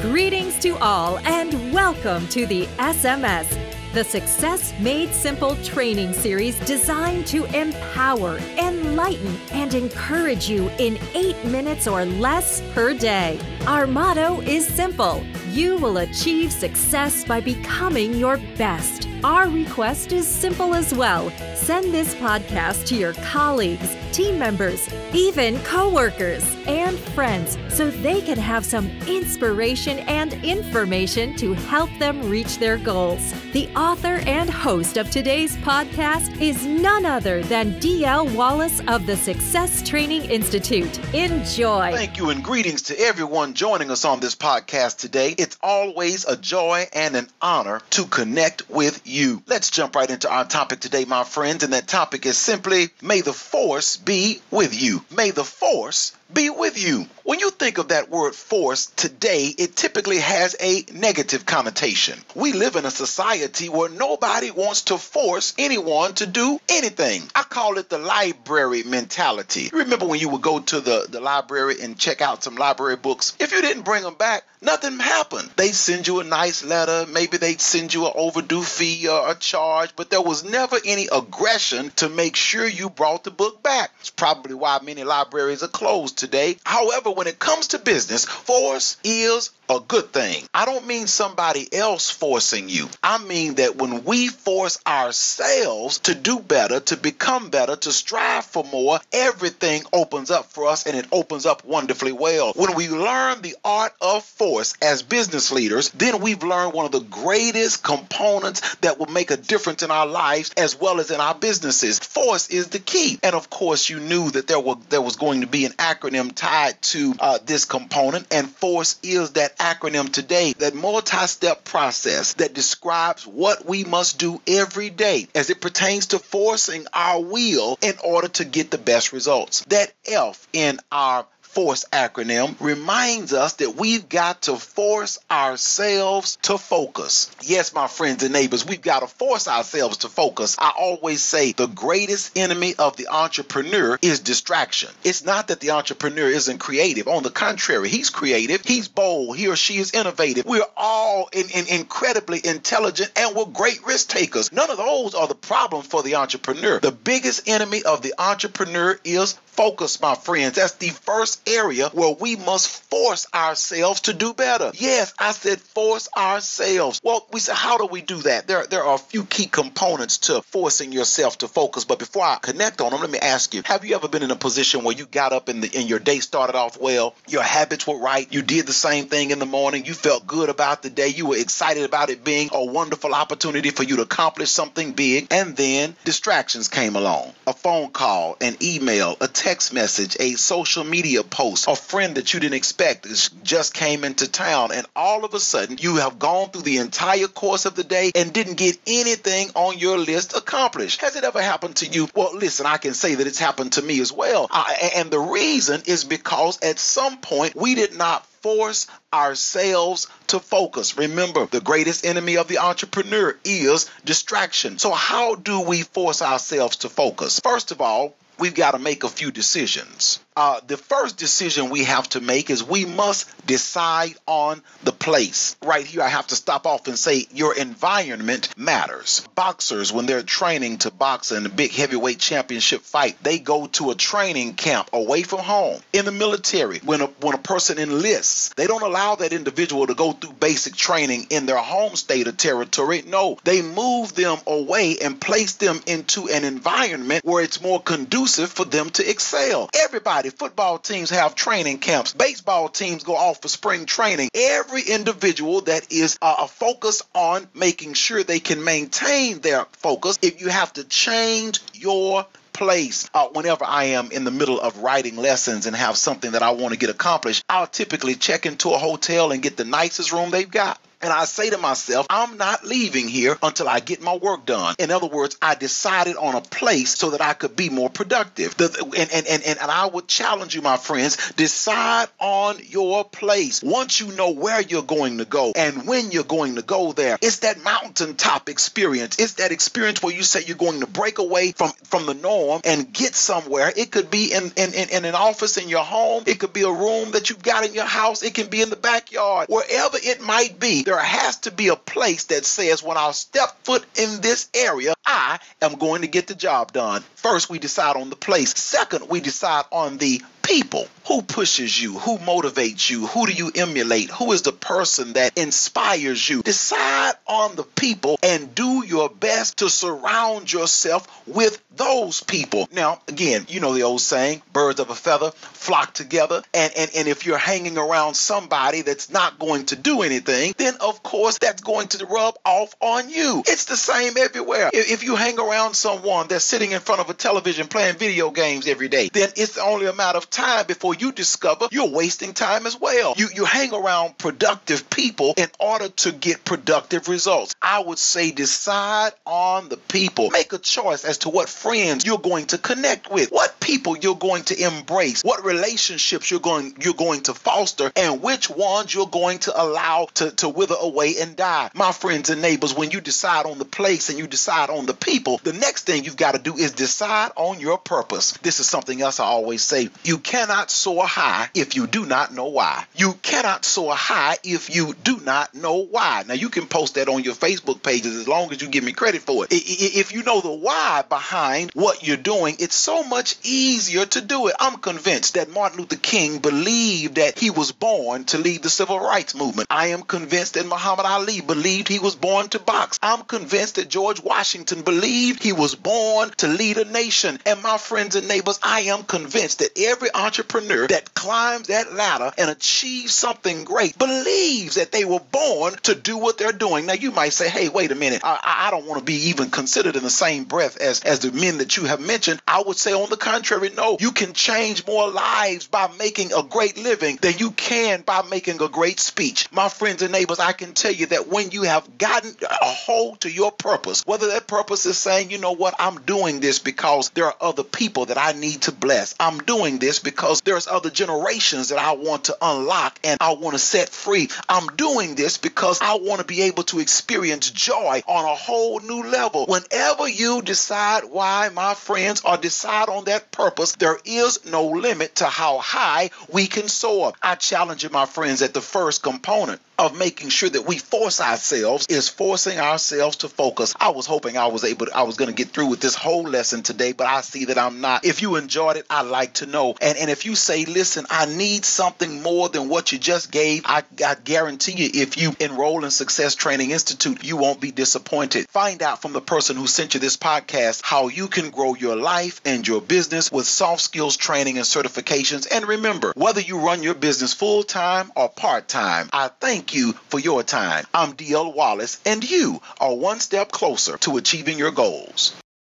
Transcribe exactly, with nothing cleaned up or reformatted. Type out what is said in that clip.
Greetings to all and welcome to the S M S, the Success Made Simple training series designed to empower, enlighten, and encourage you in eight minutes or less per day. Our motto is simple: you will achieve success by becoming your best. Our request is simple as well. Send this podcast to your colleagues, team members, even coworkers and friends so they can have some inspiration and information to help them reach their goals. The author and host of today's podcast is none other than D L Wallace of the Success Training Institute. Enjoy. Thank you and greetings to everyone joining us on this podcast today. It's always a joy and an honor to connect with you. Let's jump right into our topic today, my friends, and that topic is simply, may the force be with you. May the force be with you. When you think of that word force today, it typically has a negative connotation. We live in a society where nobody wants to force anyone to do anything. I call it the library mentality. Remember when you would go to the, the library and check out some library books? If you didn't bring them back, nothing happened. They'd send you a nice letter. Maybe they'd send you an overdue fee or a charge, but there was never any aggression to make sure you brought the book back. It's probably why many libraries are closed today. However, when it comes to business, force is a good thing. I don't mean somebody else forcing you. I mean that when we force ourselves to do better, to become better, to strive for more, everything opens up for us, and it opens up wonderfully well. When we learn the art of force as business leaders, then we've learned one of the greatest components that will make a difference in our lives as well as in our businesses. Force is the key. And of course, you knew that there were there was going to be an acronym tied to uh, this component, and force is that acronym today, that multi-step process that describes what we must do every day as it pertains to forcing our will in order to get the best results. That F in our force acronym reminds us that we've got to force ourselves to focus. Yes, my friends and neighbors, we've got to force ourselves to focus. I always say the greatest enemy of the entrepreneur is distraction. It's not that the entrepreneur isn't creative. On the contrary, he's creative, he's bold, he or she is innovative. We're all in, in incredibly intelligent and we're great risk takers. None of those are the problem for the entrepreneur. The biggest enemy of the entrepreneur is focus, my friends. That's the first area where we must force ourselves to do better. Yes, I said force ourselves. Well, we said, how do we do that? There, there are a few key components to forcing yourself to focus. But before I connect on them, let me ask you, have you ever been in a position where you got up and, the, and your day started off well, your habits were right, you did the same thing in the morning, you felt good about the day, you were excited about it being a wonderful opportunity for you to accomplish something big, and then distractions came along. A phone call, an email, a text message, a social media post, a friend that you didn't expect just came into town, and all of a sudden you have gone through the entire course of the day and didn't get anything on your list accomplished. Has it ever happened to you? Well, listen, I can say that it's happened to me as well. I, and the reason is because at some point we did not force ourselves to focus. Remember, the greatest enemy of the entrepreneur is distraction. So how do we force ourselves to focus? First of all, we've got to make a few decisions. Uh, the first decision we have to make is we must decide on the place. Right here, I have to stop off and say your environment matters. Boxers, when they're training to box in a big heavyweight championship fight, they go to a training camp away from home. In the military, when a, when a person enlists, they don't allow that individual to go through basic training in their home state or territory. No, they move them away and place them into an environment where it's more conducive for them to excel. Everybody, football teams have training camps. Baseball teams go off for spring training. Every individual that is uh, focused on making sure they can maintain their focus, if you have to change your place. Uh, whenever I am in the middle of writing lessons and have something that I want to get accomplished, I'll typically check into a hotel and get the nicest room they've got. and I say to myself, I'm not leaving here until I get my work done. In other words, I decided on a place so that I could be more productive. The, and, and, and, and I would challenge you, my friends, decide on your place. Once you know where you're going to go and when you're going to go there, it's that mountaintop experience. It's that experience where you say you're going to break away from, from the norm and get somewhere. It could be in, in, in, in an office in your home. It could be a room that you've got in your house. It can be in the backyard. Wherever it might be, there has to be a place that says, when I step foot in this area, I am going to get the job done. First, we decide on the place. Second, we decide on the people. Who pushes you? Who motivates you? Who do you emulate? Who is the person that inspires you? Decide on the people and do your best to surround yourself with those people. Now, again, you know the old saying, birds of a feather flock together. And, and, and if you're hanging around somebody that's not going to do anything, then of course that's going to rub off on you. It's the same everywhere. If, if you hang around someone that's sitting in front of a television playing video games every day, then it's only a matter of time before you discover you're wasting time as well. You you hang around productive people in order to get productive results. I would say decide on the people. Make a choice as to what friends you're going to connect with, what people you're going to embrace, what relationships you're going you're going to foster, and which ones you're going to allow to, to wither away and die. My friends and neighbors, when you decide on the place and you decide on the people, the next thing you've got to do is decide on your purpose. This is something else I always say. You cannot soar high if you do not know why. You cannot soar high if you do not know why. Now, you can post that on your Facebook pages as long as you give me credit for it. If you know the why behind what you're doing, it's so much easier to do it. I'm convinced that Martin Luther King believed that he was born to lead the civil rights movement. I am convinced that Muhammad Ali believed he was born to box. I'm convinced that George Washington believed he was born to lead a nation. And my friends and neighbors, I am convinced that every entrepreneur that climbs that ladder and achieves something great believes that they were born to do what they're doing. Now, you might say, hey, wait a minute. I, I don't want to be even considered in the same breath as, as the men that you have mentioned. I would say, on the contrary, no. You can change more lives by making a great living than you can by making a great speech. My friends and neighbors, I can tell you that when you have gotten a hold to your purpose, whether that purpose is saying, you know what, I'm doing this because there are other people that I need to bless. I'm doing this because there's other generations that I want to unlock and I want to set free. I'm doing this because I want to be able to experience joy on a whole new level. Whenever you decide why, my friends, or decide on that purpose, there is no limit to how high we can soar. I challenge you, my friends, that the first component of making sure that we force ourselves is forcing ourselves to focus. I was hoping I was able to, I was going to get through with this whole lesson today, but I see that I'm not. If you enjoyed it, I'd like to know. And, and if you say, listen, I need something more than what you just gave, I, I guarantee you, if you enroll in Success Training Institute, you won't be disappointed. Find out from the person who sent you this podcast how you can grow your life and your business with soft skills training and certifications. And remember, whether you run your business full-time or part-time, I thank you for your time. I'm D L Wallace, and you are one step closer to achieving your goals.